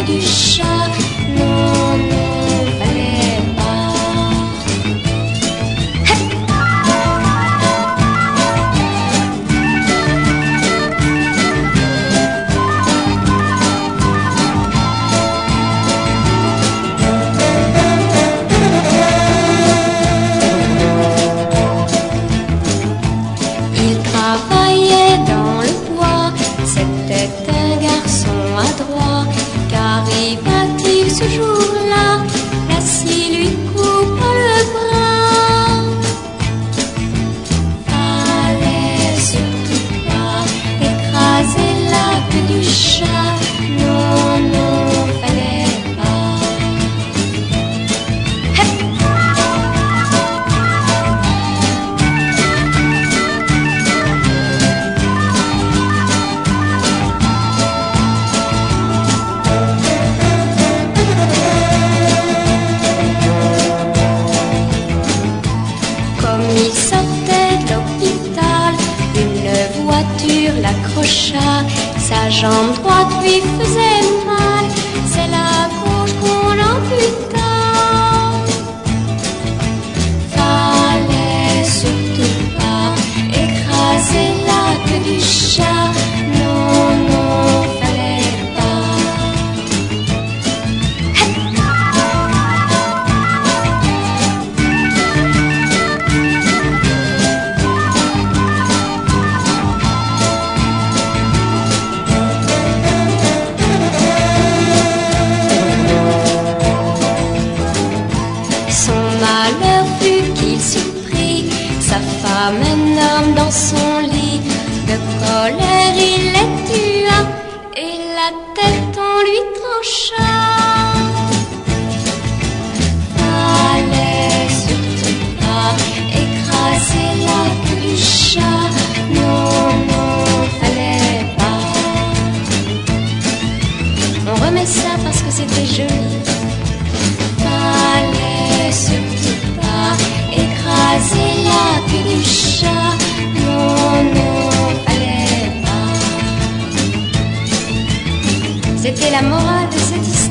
queue du chat. Non, non, fallait pas. Il travaillait dans le bois, c'était un garçon adroit. Qu'arriva-t-il ce jour-là? La scie lui coupa le bras. Fallait surtout pas écraser la queue du chat. Non, non, fallait pas. Comme il sortait de l'hôpital, une voiture l'accrocha. Sa jambe droite lui faisait mal, c'est la gauche qu'on amputa. Fallait surtout pas écraser la queue du chat. Non, non, fallait pas. Son malheur fut qu'il surprit sa femme, un homme dans son lit. De colère il les tua et la tête on lui trancha. Fallait surtout pas écraser la queue du chat. Non, non, fallait pas. On remet ça parce que c'était joli. Fallait surtout pas écraser la queue du chat. Non, non, fallait pas. C'était la morale de cette histoire.